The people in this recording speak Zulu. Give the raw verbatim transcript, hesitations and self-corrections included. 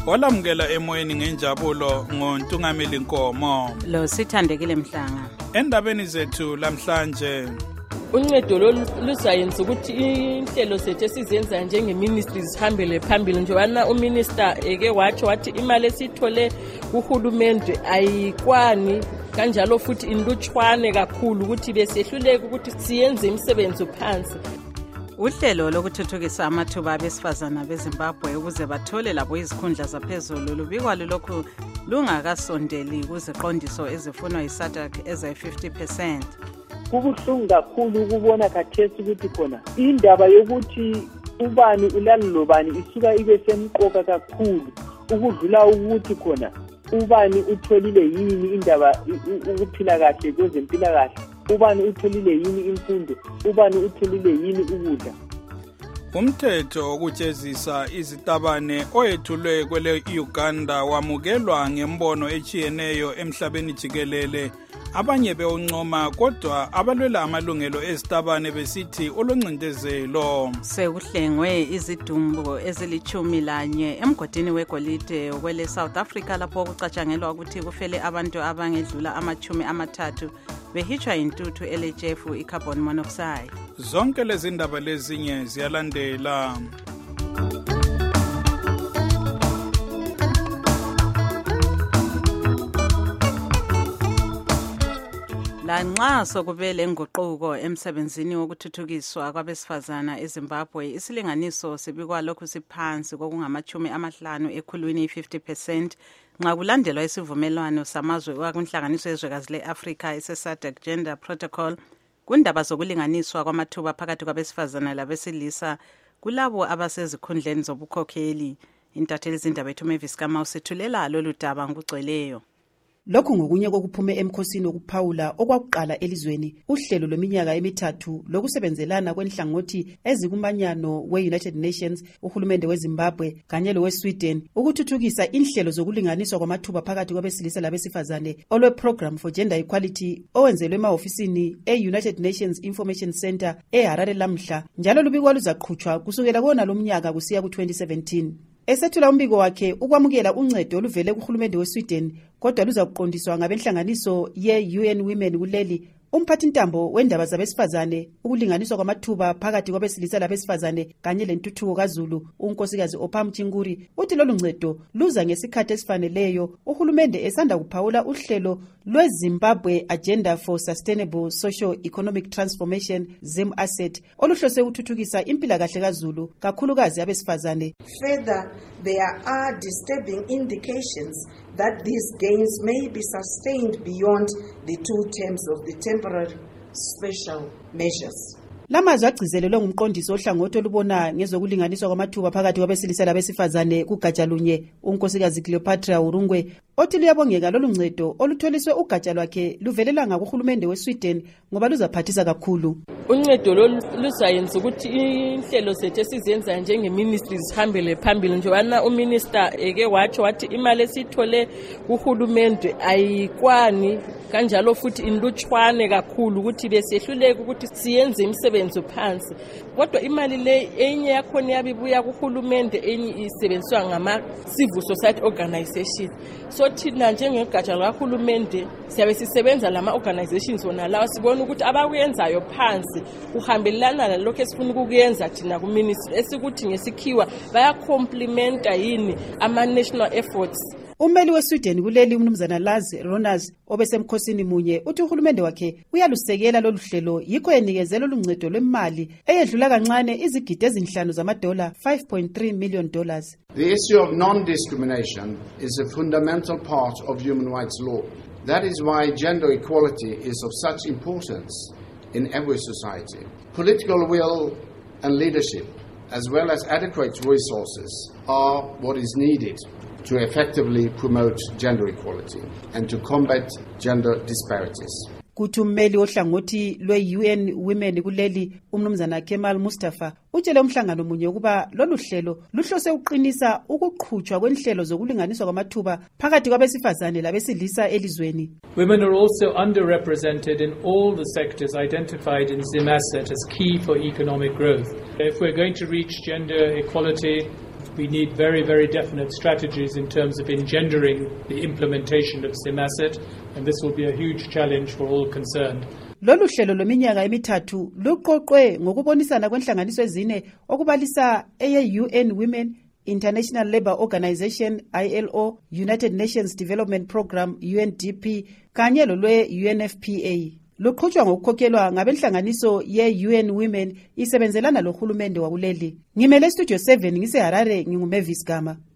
Olamukela emoyeni ngenjabulo ngoNtungameli Nkomo. Lo Sithandekile Mhlanga. Endabeni zethu lamhlanje uncedo lusayenza ukuthi inhlelo sethu esizenza njenge-ministry zihambele phambili njengoba uminister eke wathi wathi imali esithole kuhulumende ayikwani kanjalo futhi inlutshwane kakhulu ukuthi besehluleke ukuthi siyenze imisebenzi phansi. Uhlelo lokuthuthukisa amathuba abesifazana beZimbabwe ukuze bathole labo izikhundla zaphezulu lubikwa lokhu lungakasondeli kuziqondiso ezifunwa yiSADC ezayi-fifty percent. Kubuhlungu kakhulu ukubona khathesi ukuthi khona indaba yokuthi ubani ulali lobani isuka ibe semqoka kakhulu ukudlula ukuthi khona ubani utholile yini indaba ukuphila kahle kwezempilakahle, ubani utholile yini imfundo, ubani utholile yini ukudla. Umthetho wokujezisa izitabane oyethulwe kwele Uganda wamukelwa ngembono echiyeneyo emhlabeni jikelele. Abanye bewuncoma kodwa abalwela amalungelo ezitabane besithi oloncindezelo. Sekuhlengwe izidumbu ezilichumi lanye emgodini wegolide kwele South Africa lapho kucatshangelwa ukuthi kufele abantu abangedlula amachumi amathathu behitshwa intuthu L H F i-carbon monoxide. Zonke lezi ndaba lezinye ziyalandela. Lanxa sokubele nguquko emsebenzini wokuthuthukiswa kwabesifazana eZimbabwe, isilinganiso sibikwa lokhu siphansi kokungamachumi amahlanu ekhulwini fifty percent nxa kulandelwa isivumelwano samazwe wakunhlanganiso yezwekazi le-Afrika ise-SADC Gender Protocol kundaba zokulinganiswa kwamathuba phakathi kwabesifazana labesilisa kulabo abasezikhundleni zobukhokheli. Intatheli zindaba ethu Mavis Kama usethulela lolu daba ngokugcweleyo. Lokhu ngokunye kokuphume emkhosini wokuphawula okwakuqala elizweni uhlelo lweminyaka emithathu lokusebenzelana kwenhlangothi ezikumanyano we-United Nations, uhulumende weZimbabwe kanye lowe-Sweden ukuthuthukisa inhlelo zokulinganiswa kwamathuba phakathi kwabesilisa labesifazane olwe-Program for Gender Equality owenzelwe emahofisini e-United Nations Information Center eHarare lamhla, njalo lubikwa luzaqhutshwa kusukela kona lomnyaka kusiya ku-twenty seventeen. Esethula umbiko wakhe ukwamukela uncedo oluvele kuhulumende weSweden kodwa luzakuqondiswa ngabenhlanganiso ye-U N Women kuleli, umphathintambo wendaba zabesifazane ukulinganiswa kwamathuba phakathi kwabesilisa labesifazane kanye lentuthuko kaZulu unkosikazi Opam Chinguri uthi lolu ncedo luza ngesikhathi esifaneleyo uhulumende esanda kuphawula uhlelo lweZimbabwe Agenda for Sustainable Socio-Economic Transformation Zim Asset oluhlose ukuthuthukisa impilakahle kaZulu kakhulukazi abesifazane. Further, there are disturbing indications that these gains may be sustained beyond the two terms of the temporary special measures. Lamazwi agcizelelwe ngumqondisi ohlangothi olubona ngezokulinganiswa kwamathuba phakathi kwabesilisa labesifazane kugatsha lunye unkosikazi Cleopatra Urungwe othi luyabongeka lolu ncedo olutholiswe ugatsha lwakhe luvelela ngakuhulumende weSweden ngoba luzaphathisa kakhulu. Uncedo lusayenza ukuthi inhlelo sethu esizenza njenge-ministry zihambele phambili njengoba uminister eke wathi wathi imali esithole kuhulumende ayikwani kanjalo futhi inlutshwane kakhulu ukuthi besehluleke ukuthi siyenze imisebenzi phansi. Kodwa imali le enye yakhona yabibuya kuhulumende enye isebenziswa ngama-civil society organization. So thina njengegatsha lakahulumende siyabe sisebenza lama-organizations wona lawa sibona ukuthi abakuyenzayo phansi uhambelana nalokho esifuna ukuyenza thina ku-ministry esikuthi ngesikhiwa bayacomplimenta yini ama-national efforts. Ummeli weSweden kuleli umnumzana Lars Ronas obesemkhosini munye uthi uhulumende wakhe uyalusekela lolu hlelo yikho enikezela oluncedo lwemali eyedlula kancane izigidi ezinhlanu zamadola five point three million dollars. The issue of non-discrimination is a fundamental part of human rights law. That is why gender equality is of such importance in every society. Political will and leadership, as well as adequate resources, are what is needed to effectively promote gender equality and to combat gender disparities. Kuthi ummeli ohlangothi lwe-U N Women kuleli umnumzana Kemal Mustafa utshele umhlangano munye ukuba lolu hlelo luhlose uqinisa ukuqhutshwa kwenhlelo zokulinganiswa kwamathuba phakathi kwabesifazane labesilisa elizweni. Women are also underrepresented in all the sectors identified in ZimAsset as key for economic growth. If we're going to reach gender equality, We need very, very definite strategies in terms of engendering the implementation of CIMASET, and this will be a huge challenge for all concerned. Lolu hlelo leminyaka emithathu luqoqwe ngokubonisana kwenhlanganiso ezine okubalisa eye-U N Women, International Labour Organization I L O, United Nations Development Programme U N D P kanye lolwe-U N F P A. Luqhutshwa ngokukhokhelwa ngabenhlanganiso ye-U N Women isebenzelana lohulumende wakuleli. Ngimele Studio seven ngiseHarare, nginguMavis Gama.